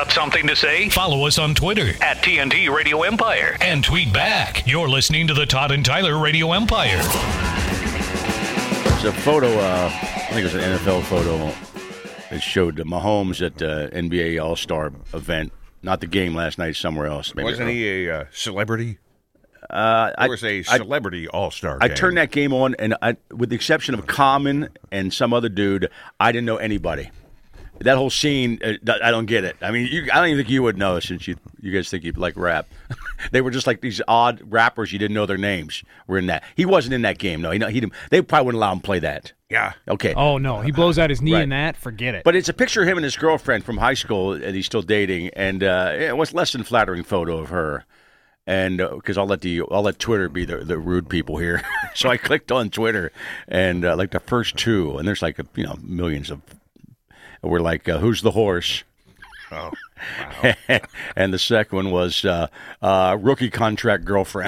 Got something to say? Follow us on Twitter at TNT Radio Empire and tweet back. You're listening to the Todd and Tyler Radio Empire. There's a photo, I think it was an NFL photo. It showed Mahomes at the NBA All-Star event. Not the game last night, somewhere else. Maybe Wasn't he a celebrity? There was a celebrity all-star game. I turned that game on, and with the exception of Common and some other dude, I didn't know anybody. That whole scene, I don't get it. I mean, I don't even think you would know since you guys think you like rap. They were just like these odd rappers you didn't know their names were in that. He wasn't in that game, no. He didn't. They probably wouldn't allow him to play that. Yeah. Okay. Oh, no. He blows out his knee in that. Forget it. But it's a picture of him and his girlfriend from high school, and he's still dating, and it was less than flattering photo of her. And because I'll let Twitter be the rude people here, so I clicked on Twitter, and like the first two, and there's like millions of. We're like, who's the horse? Oh, wow. And the second one was rookie contract girlfriend.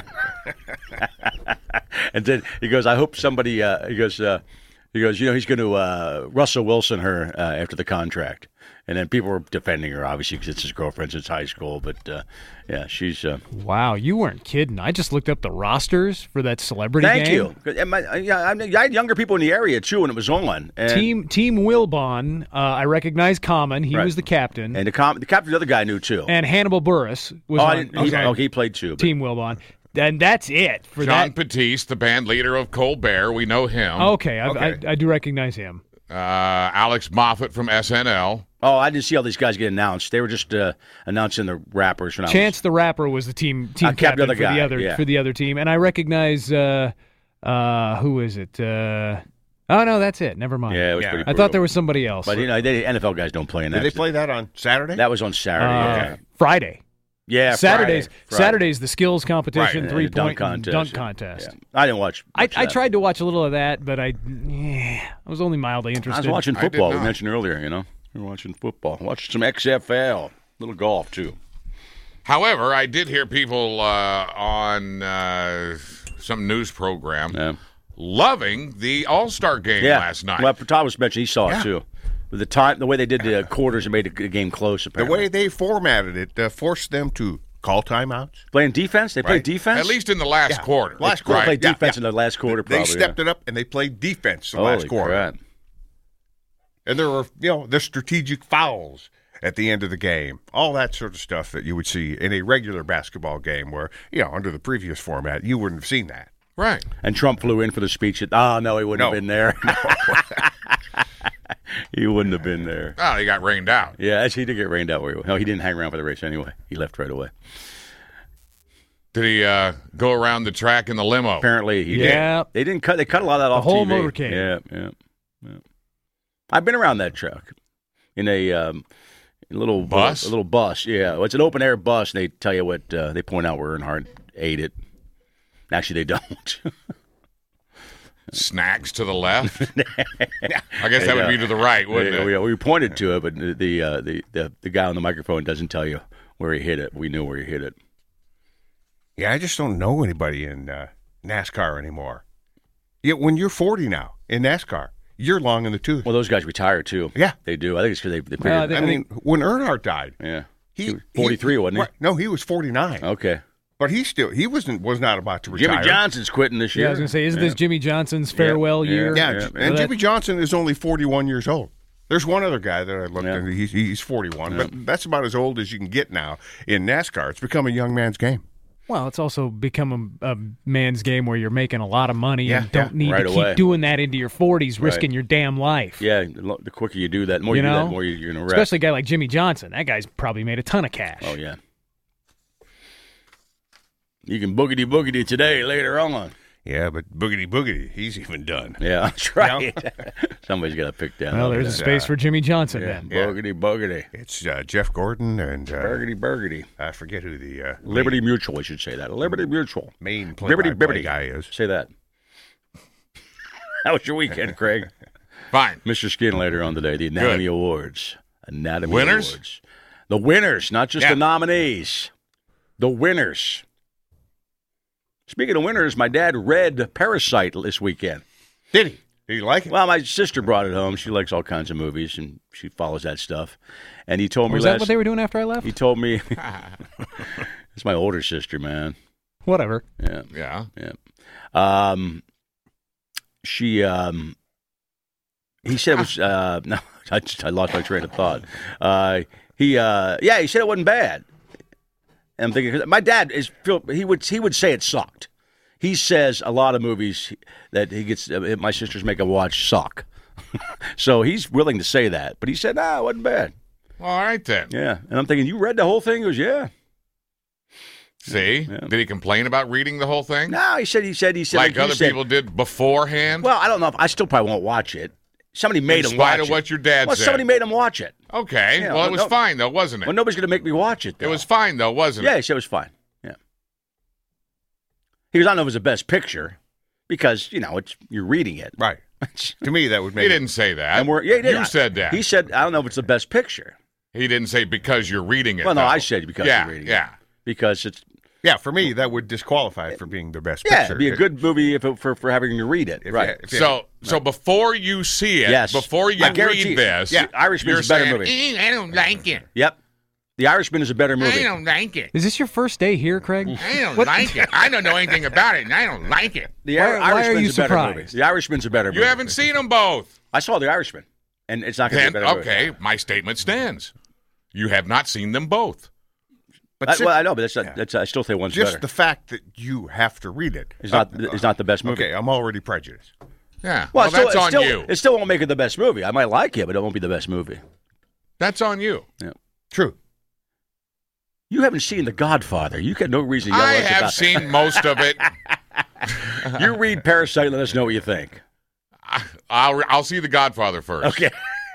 And then he goes, I hope somebody. He goes, he's going to Russell Wilson her after the contract. And then people were defending her, obviously, because it's his girlfriend since high school. But, yeah, she's... Wow, you weren't kidding. I just looked up the rosters for that celebrity game. Thank you. I had younger people in the area, too, when it was on. And Team Wilbon, I recognize Common. He was the captain. And the captain, the other guy knew, too. And Hannibal Buress was on he played, too. Team Wilbon. And that's it for John Batiste, the band leader of Colbert. We know him. Okay, I do recognize him. Alex Moffat from SNL. Oh, I didn't see all these guys get announced. They were just announcing the rappers. Chance the Rapper was the team captain for the other team, and I recognize who is it? Oh no, that's it. Never mind. Yeah, it was pretty brutal. I thought there was somebody else. But NFL guys don't play in that. Did they play that on Saturday? That was on Saturday. Okay. Friday. Yeah, Saturday's Friday. Saturday's the skills competition, Right. 3-point dunk contest. Yeah. I didn't watch. I tried to watch a little of that, but I was only mildly interested. I was watching football. We mentioned earlier, we were watching football. Watched some XFL, little golf too. However, I did hear people on some news program loving the All-Star game last night. Well, Todd was mentioning he saw it too. The way they did the quarters and made the game close. Apparently. The way they formatted it forced them to call timeouts. Playing defense? They played defense? At least in the last quarter. Last quarter. They played defense in the last quarter, probably. They stepped it up, and they played defense the Holy last quarter. Crap. And there were, the strategic fouls at the end of the game. All that sort of stuff that you would see in a regular basketball game where, under the previous format, you wouldn't have seen that. Right. And Trump flew in for the speech. No, he wouldn't have been there. He wouldn't have been there. Oh, he got rained out. Yeah, actually, he did get rained out. No, he didn't hang around for the race anyway. He left right away. Did he go around the track in the limo? Apparently, he did. They didn't cut. They cut a lot of that off the whole TV. motorcade. Yeah. I've been around that track in a little bus. A little bus. Yeah, well, it's an open air bus, and they tell you what they point out where Earnhardt ate it. Actually, they don't. Snacks to the left. I guess that would be to the right, wouldn't it? We pointed to it, but the guy on the microphone doesn't tell you where he hit it. We knew where he hit it. Yeah, I just don't know anybody in NASCAR anymore. Yet when you're 40 now in NASCAR, you're long in the tooth. Well, those guys retire too. Yeah, they do. I think it's because they figured. When Earnhardt died, he was 43, wasn't he? Right, no, he was 49. Okay. But he was not about to retire. Jimmy Johnson's quitting this year. Yeah, I was going to say, isn't this Jimmy Johnson's farewell year? Yeah, and Jimmy Johnson is only 41 years old. There's one other guy that I looked at. He's 41, but that's about as old as you can get now in NASCAR. It's become a young man's game. Well, it's also become a man's game where you're making a lot of money and don't need to keep doing that into your 40s, risking your damn life. Yeah, the quicker you do that, the more you do that, the more you're going to wreck. Especially a guy like Jimmy Johnson. That guy's probably made a ton of cash. Oh, yeah. You can boogity today, later on. Yeah, but boogity, he's even done. Yeah, that's right. Somebody's got to pick down. Well, there's a space for Jimmy Johnson then. Boogity. It's Jeff Gordon and... Burgity. I forget who the... Liberty Mutual, we should say that. Liberty Mutual. Main play-by-play guy is. Say that. How was your weekend, Craig? Fine. Mr. Skin later on today, the Anatomy Awards. Winners? Awards. The winners, not just the nominees. The winners. Speaking of winners, my dad read Parasite this weekend. Did he? Do you like it? Well, my sister brought it home. She likes all kinds of movies, and she follows that stuff. And he told me was that what they were doing after I left? He told me. It's my older sister, man. Whatever. Yeah. He said it was. No, I lost my train of thought. He said it wasn't bad. And I'm thinking, my dad he would say it sucked. He says a lot of movies that he gets my sisters make him watch suck. So he's willing to say that, but he said, it wasn't bad. All right then. Yeah, and I'm thinking, you read the whole thing? He goes, yeah. See? Yeah. Did he complain about reading the whole thing? No, he said. Like other people did beforehand? Well, I don't know. I still probably won't watch it. Somebody made him watch it. In spite of what your dad said. Somebody made him watch it. Okay. Yeah, well, it was fine, though, wasn't it? Well, nobody's going to make me watch it, though. It was fine, though, wasn't it? Yeah, he said it was fine. Yeah. He goes, I don't know if it was the best picture because, you're reading it. Right. To me, that would make He didn't say that. And he did. You said that. He said, I don't know if it's the best picture. He didn't say because you're reading it. Well, no, though. I said because you're reading it. Yeah. Because it's. Yeah, for me, that would disqualify it from being the best Yeah, picture. it'd be a good movie for having to read it. Right. So before you see it, before you read this, Irishman's a better movie. I don't like it. Yep. The Irishman is a better movie. I don't like it. Is this your first day here, Craig? I don't like it. I don't know anything about it, and I don't like it. Why are you surprised? The Irishman's a better movie. You haven't seen them both. I saw The Irishman, and it's not going to be a better movie. Okay, my statement stands. You have not seen them both. But I know, but that's I still think one's just better. the fact that you have to read it is not the best movie. Okay, I'm already prejudiced. Yeah, well that's on you. It still won't make it the best movie. I might like it, but it won't be the best movie. That's on you. Yeah, true. You haven't seen The Godfather. You got no reason to yell at us about that. I have seen most of it. You read Parasite and let us know what you think. I'll see The Godfather first. Okay.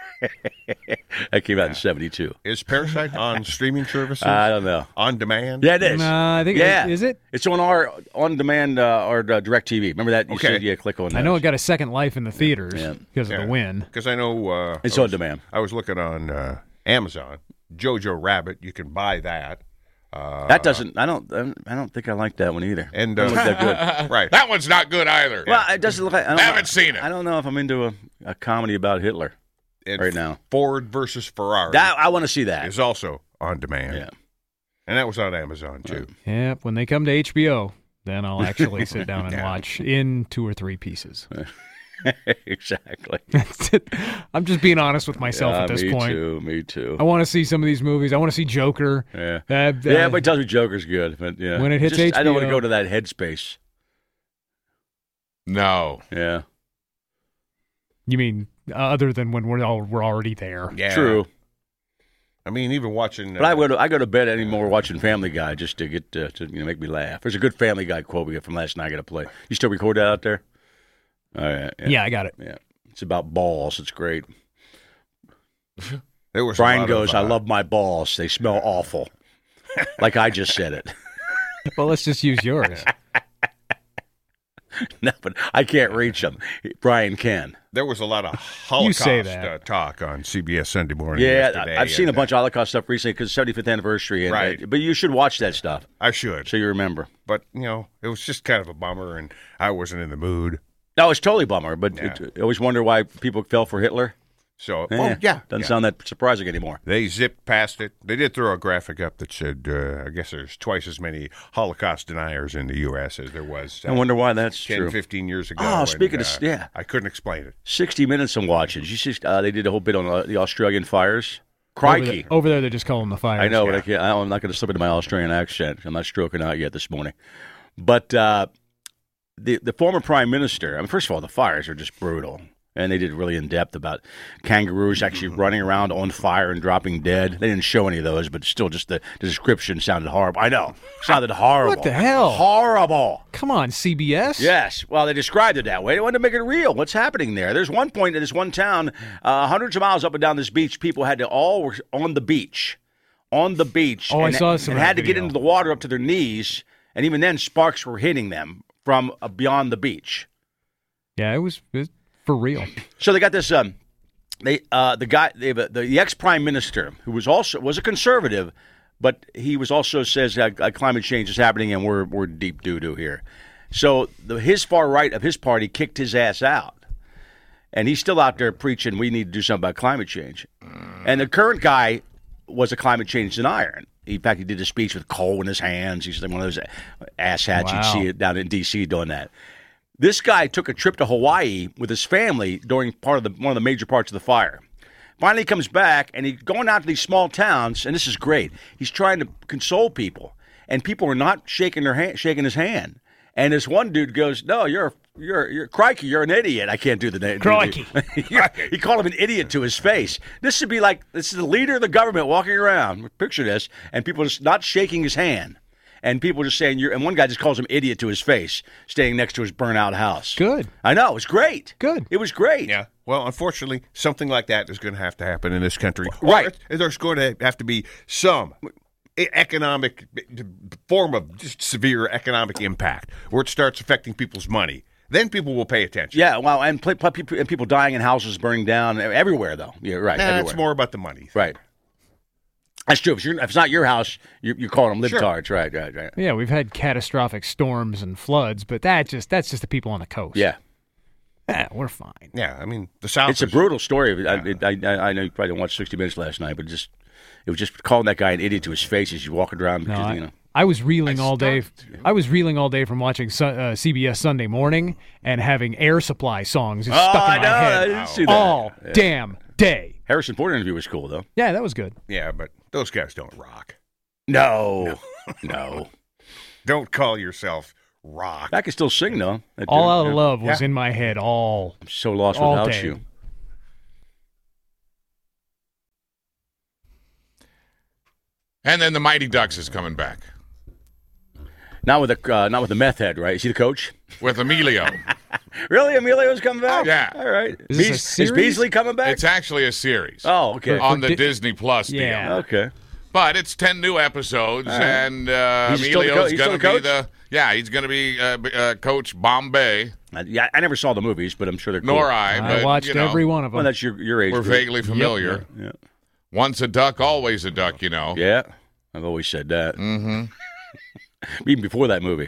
That came out in 1972. Is Parasite on streaming services? I don't know. On demand? Yeah, it is. I think is it? It's on our on-demand or DirecTV. Remember that? You said, click on that. I know it got a second life in the theaters because of the win. Because I know it's on demand. I was looking on Amazon. Jojo Rabbit, you can buy that. That doesn't. I don't think I like that one either. And doesn't look that good. Right. That one's not good either. Well, it doesn't look like. I haven't seen it. I don't know if I'm into a comedy about Hitler right now. Ford versus Ferrari. I want to see that. Is also on demand. Yeah. And that was on Amazon too. Yep. When they come to HBO, then I'll actually sit down and watch in 2 or 3 pieces. Exactly. I'm just being honest with myself at this point. Me too. I want to see some of these movies. I want to see Joker. Yeah. Everybody tells me Joker's good, but when it hits HBO, I don't want to go to that headspace. No. Yeah. You mean other than when we're already there? Yeah. True. I mean, even watching. But I go to bed anymore watching Family Guy just to get to make me laugh. There's a good Family Guy quote we get from last night. I got to play. You still record that out there? All right. Yeah, I got it. Yeah, it's about balls. It's great. Brian goes, "I love my balls. They smell awful." Like I just said it. Well, let's just use yours. No, but I can't reach them. Brian can. There was a lot of Holocaust talk on CBS Sunday Morning. Yeah, I've seen a bunch of Holocaust stuff recently because 75th anniversary. Right. But you should watch that stuff. I should. So you remember. But, it was just kind of a bummer, and I wasn't in the mood. No, it's totally a bummer, but I always wonder why people fell for Hitler. So, doesn't sound that surprising anymore. They zipped past it. They did throw a graphic up that said, I guess there's twice as many Holocaust deniers in the U.S. as there was. I wonder why that's 10, true. 15 years ago. Oh, speaking of, I couldn't explain it. 60 Minutes I'm watching. You see, they did a whole bit on the Australian fires. Crikey. Over there, they just call them the fires. I know, but I'm not going to slip into my Australian accent. I'm not stroking out yet this morning. But the former prime minister, first of all, the fires are just brutal. And they did really in-depth about kangaroos actually running around on fire and dropping dead. They didn't show any of those, but still just the description sounded horrible. I know. Sounded horrible. What the hell? Horrible. Come on, CBS? Yes. Well, they described it that way. They wanted to make it real. What's happening there? There's one point in this one town, hundreds of miles up and down this beach, people had to all were on the beach. On the beach. Oh, I saw some. And had to get into the water up to their knees, and even then sparks were hitting them from beyond the beach. Yeah, it was for real. So they got this. The ex prime minister who was a conservative, but he was also says climate change is happening and we're deep doo doo here. So his far right of his party kicked his ass out, And he's still out there preaching we need to do something about climate change. And the current guy was a climate change denier. In fact, he did a speech with coal in his hands. He's one of those asshats. You'd see it down in D.C. doing that. This guy took a trip to Hawaii with his family during one of the major parts of the fire. Finally, he comes back, and he's going out to these small towns, and this is great. He's trying to console people, and people are not shaking his hand. And this one dude goes, "No, you're crikey, you're an idiot." I can't do the name. Crikey. He called him an idiot to his face. This should be like, this is the leader of the government walking around. Picture this, and people just not shaking his hand. And people just saying, and one guy just calls him idiot to his face, staying next to his burnt-out house. Good. I know. It was great. Good. It was great. Yeah. Well, unfortunately, something like that is going to have to happen in this country. Right. Or there's going to have to be some economic form of just severe economic impact where it starts affecting people's money. Then people will pay attention. Yeah, well, and people dying in houses burning down everywhere, though. Yeah, right. Nah, it's more about the money. Right. That's true. If it's not your house, you're calling them libtards. Sure. Right. Yeah, we've had catastrophic storms and floods, but that's just the people on the coast. Yeah. Yeah, we're fine. Yeah, I mean, the South. It's a brutal story. I know you probably didn't watch 60 Minutes last night, but it was just calling that guy an idiot to his face as you walking around. Because, I was reeling all day. I was reeling all day from watching CBS Sunday Morning and having Air Supply songs stuck in my head I didn't see that. all damn day. Harrison Ford interview was cool, though. Yeah, that was good. Yeah, but those guys don't rock. No. Don't call yourself rock. I can still sing, though. All Out of Love was in my head all I'm so lost all without day. you. And then the Mighty Ducks is coming back. Not with the meth head, right? Is he the coach? With Emilio. Really? Emilio's coming back? Yeah. All right. Is this a series? Is Beasley coming back? It's actually a series. Oh, okay. On the Disney Plus deal. Yeah. Okay. But it's 10 new episodes, right. and He's still the Emilio's he's going still to the be coach? he's going to be Coach Bombay. Yeah, I never saw the movies, but I'm sure they're cool. Nor I. I But, watched every one of them. Well, that's your age We're group. vaguely familiar. Yeah. Once a duck, always a duck, Yeah. I've always said that. Mm-hmm. Even before that movie.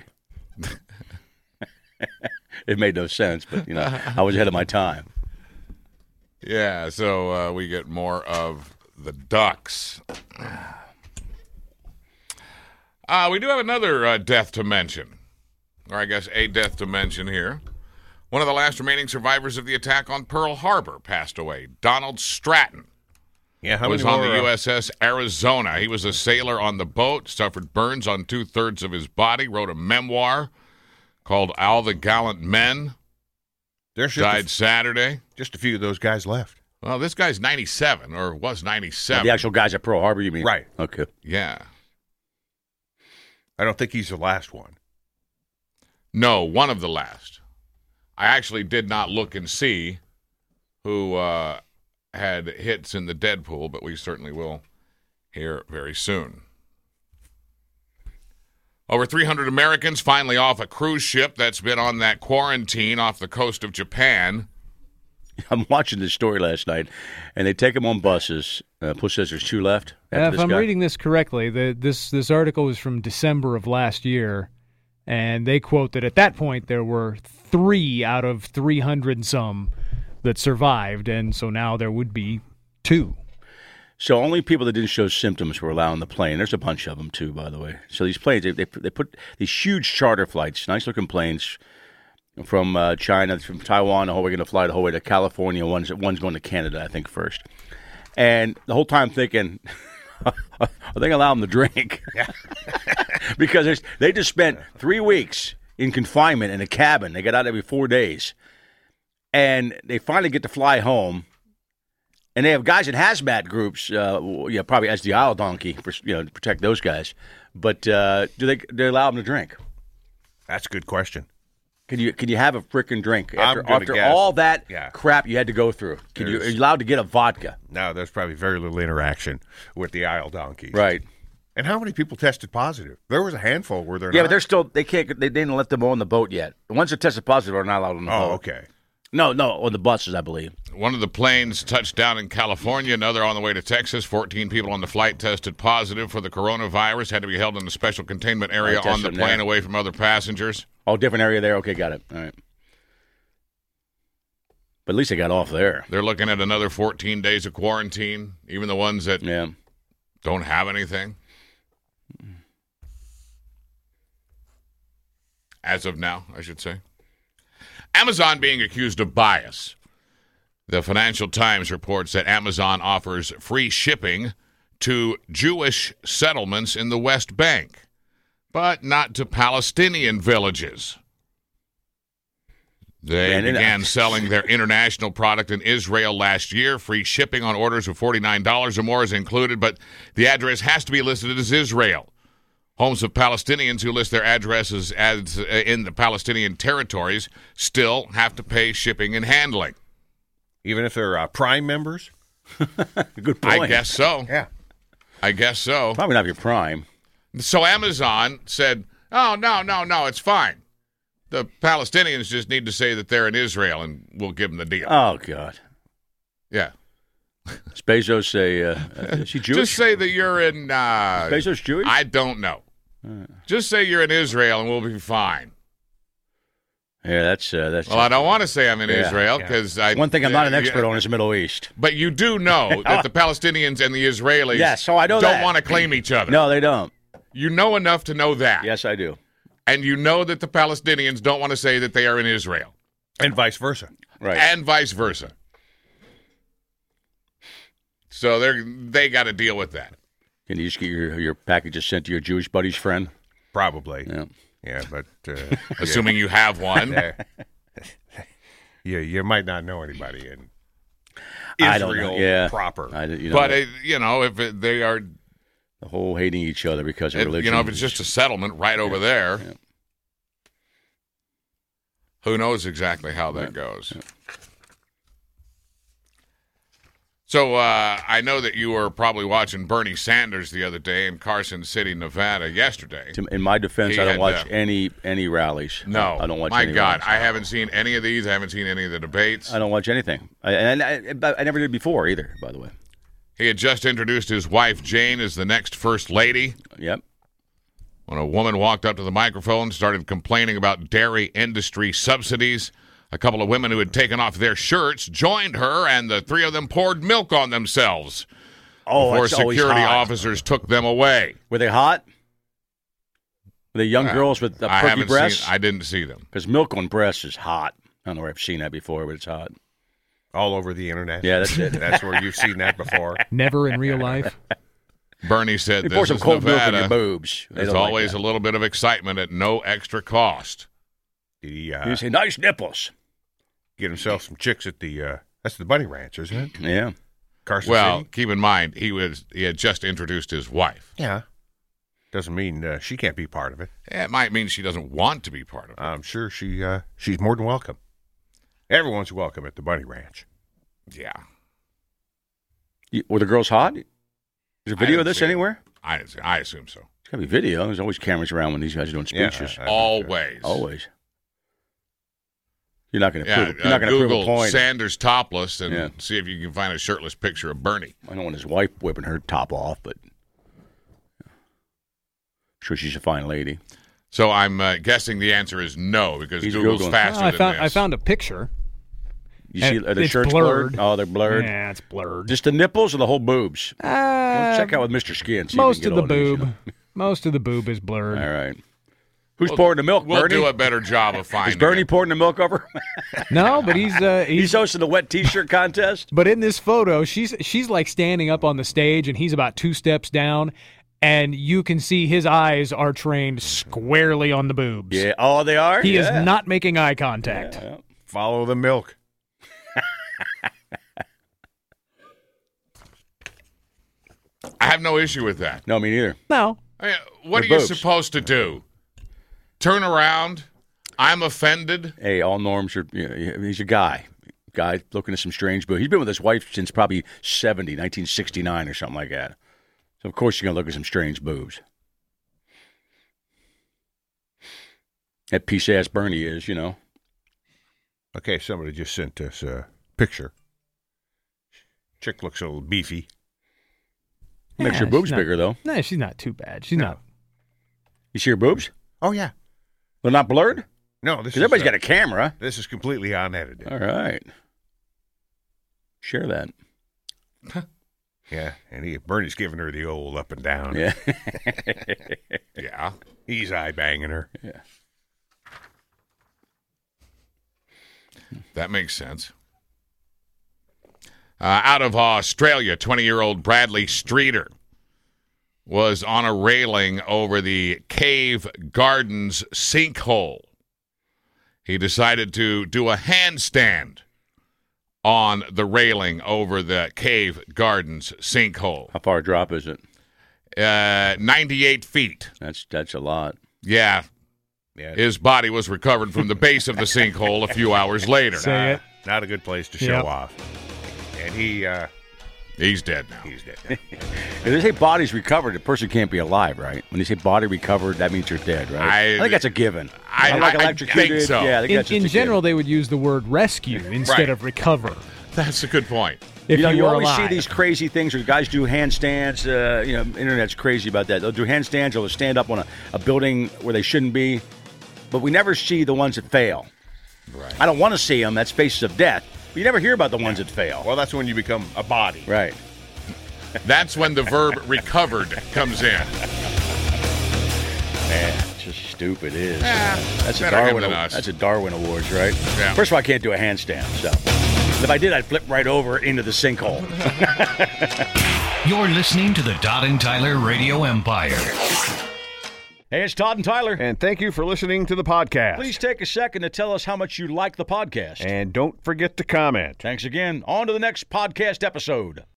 It made no sense, but, I was ahead of my time. Yeah, so we get more of the ducks. We do have another death to mention, or I guess a death to mention here. One of the last remaining survivors of the attack on Pearl Harbor passed away. Donald Stratton was on the USS Arizona. He was a sailor on the boat, suffered burns on 2/3 of his body, wrote a memoir called All the Gallant Men. Died Saturday. Just a few of those guys left. Well, this guy's 97, or was 97. The actual guys at Pearl Harbor, you mean? Right. Okay. Yeah. I don't think he's the last one. No, one of the last. I actually did not look and see who had hits in the Deadpool, but we certainly will hear very soon. Over 300 Americans finally off a cruise ship that's been on that quarantine off the coast of Japan. I'm watching this story last night, and they take them on buses. Push says there's 2 left. If I'm reading this correctly, this article is from December of last year, and they quote that at that point there were 3 out of 300 and some that survived, and so now there would be 2. So only people that didn't show symptoms were allowed on the plane. There's a bunch of them, too, by the way. So these planes, they put these huge charter flights, nice-looking planes, from China, from Taiwan, the whole way going to fly the whole way to California. One's going to Canada, I think, first. And the whole time thinking, are they going to allow them to drink? Yeah. Because they just spent 3 weeks in confinement in a cabin. They got out every 4 days. And they finally get to fly home. And they have guys in hazmat groups, probably as the aisle donkey, to protect those guys. But do they allow them to drink? That's a good question. Can you have a frickin' drink after guess. all that crap you had to go through? Are you allowed to get a vodka? No, there's probably very little interaction with the aisle donkeys. Right. And how many people tested positive? There was a handful where they're not. But they're still they didn't let them on the boat yet. The ones that tested positive are not allowed on the boat. Oh, okay. No, on the buses, I believe. One of the planes touched down in California, another on the way to Texas. 14 people on the flight tested positive for the coronavirus, had to be held in a special containment area on the plane away from other passengers. Oh, different area there? Okay, got it. All right. But at least they got off there. They're looking at another 14 days of quarantine, even the ones that don't have anything. As of now, I should say. Amazon being accused of bias. The Financial Times reports that Amazon offers free shipping to Jewish settlements in the West Bank, but not to Palestinian villages. They began selling their international product in Israel last year. Free shipping on orders of $49 or more is included, but the address has to be listed as Israel. Homes of Palestinians who list their addresses as in the Palestinian territories still have to pay shipping and handling. Even if they're Prime members? Good point. I guess so. Yeah. I guess so. Probably not your Prime. So Amazon said, oh, no, it's fine. The Palestinians just need to say that they're in Israel, and we'll give them the deal. Oh, God. Yeah. Does Bezos say, is he Jewish? Just say that you're in... Bezos Jewish? I don't know. Just say you're in Israel, and we'll be fine. Yeah, that's. Well, I don't want to say I'm in Israel, because I... One thing I'm not an expert on is the Middle East. But you do know that the Palestinians and the Israelis so I know don't that. want to claim each other. No, they don't. You know enough to know that. Yes, I do. And you know that the Palestinians don't want to say that they are in Israel. And vice versa. Right. And vice versa. So they got to deal with that. Can you just get your packages sent to your Jewish buddy's friend? Probably. Yeah. Yeah, but... Assuming you have one. You might not know anybody in I don't know. Israel proper. If they are... The whole hating each other because of religion. If it's just a settlement right over there, who knows exactly how that goes. Yeah. So I know that you were probably watching Bernie Sanders the other day in Carson City, Nevada yesterday. In my defense, I don't watch any rallies. No. I don't watch any. My God, rallies. I haven't seen any of these. I haven't seen any of the debates. I don't watch anything. I never did before either, by the way. He had just introduced his wife, Jane, as the next First Lady. Yep. When a woman walked up to the microphone and started complaining about dairy industry subsidies, a couple of women who had taken off their shirts joined her, and the three of them poured milk on themselves before security officers took them away. Were they hot? Were they young girls with perky breasts? I didn't see them. Because milk on breasts is hot. I don't know where I've seen that before, but it's hot. All over the internet. Yeah, that's it. That's where you've seen that before. Never in real life. Bernie said pour some cold Nevada. Milk in your boobs. There's always a little bit of excitement at no extra cost. You say, nice nipples. Get himself some chicks at the, that's the Bunny Ranch, isn't it? Yeah. Carson City? Keep in mind, he had just introduced his wife. Yeah. Doesn't mean she can't be part of it. It might mean she doesn't want to be part of it. I'm sure she's more than welcome. Everyone's welcome at the Bunny Ranch. Yeah. Were the girls hot? Is there video of this anywhere? I assume so. It's got to be video. There's always cameras around when these guys are doing speeches. Yeah, Always. You're not going to prove Google a point. Sanders topless and see if you can find a shirtless picture of Bernie. I don't want his wife whipping her top off, but I'm sure she's a fine lady. So I'm guessing the answer is no, because Google's faster than this. I found a picture. You see, are the shirts blurred? Oh, they're blurred. Yeah, it's blurred. Just the nipples or the whole boobs? Check out with Mr. Skin. Most of the boob. Most of the boob is blurred. All right. Who's pouring the milk, We'll Bernie? do a better job of finding Is Bernie it. pouring the milk over? No, but he's hosting the wet T-shirt contest. But in this photo, she's like standing up on the stage, and he's about 2 steps down, and you can see his eyes are trained squarely on the boobs. Yeah. Oh, they are? He is not making eye contact. Yeah. Follow the milk. I have no issue with that. No, me neither. No. I mean, what They're are you boobs. supposed to do? Turn around? I'm offended? Hey, all norms are, he's a guy. Guy looking at some strange boobs. He's been with his wife since probably 1969 or something like that. So, of course, you're going to look at some strange boobs. That piece-ass Bernie is, Okay, somebody just sent us a picture. Chick looks a little beefy. Makes her boobs bigger, though. No, she's not too bad. She's not. You see her boobs? Oh, yeah. They're not blurred? No, this Because is... everybody's got a camera. This is completely unedited. All right. Share that. Yeah, and Bernie's giving her the old up and down. Yeah. Yeah. He's eye-banging her. Yeah. That makes sense. Out of Australia, 20-year-old Bradley Streeter was on a railing over the Cave Gardens sinkhole. He decided to do a handstand on the railing over the Cave Gardens sinkhole. How far a drop is it? 98 feet. That's a lot. Yeah. Yeah, His body was recovered from the base of the sinkhole a few hours later. Say it. not a good place to show Yep. off. And He's dead now. he's dead. Now. If they say body's recovered, the person can't be alive, right? When they say body recovered, that means you're dead, right? I think that's a given. I Like think electrocuted. so. Yeah, I think that's just In a general, given. they would use the word rescue instead Right. of recover. That's a good point. If you know, you were always alive. see these crazy things where guys do handstands. Internet's crazy about that. They'll do handstands. They'll stand up on a building where they shouldn't be. But we never see the ones that fail. Right. I don't want to see them. That's faces of death. But you never hear about the ones that fail. Well, that's when you become a body. Right. That's when the verb recovered comes in. Man, it's just stupid. It is. Yeah, That's a better him Darwin. than us. That's a Darwin Awards, right? Yeah. First of all, I can't do a handstand. So if I did, I'd flip right over into the sinkhole. You're listening to the Todd and Tyler Radio Empire. Hey, it's Todd and Tyler. And thank you for listening to the podcast. Please take a second to tell us how much you like the podcast. And don't forget to comment. Thanks again. On to the next podcast episode.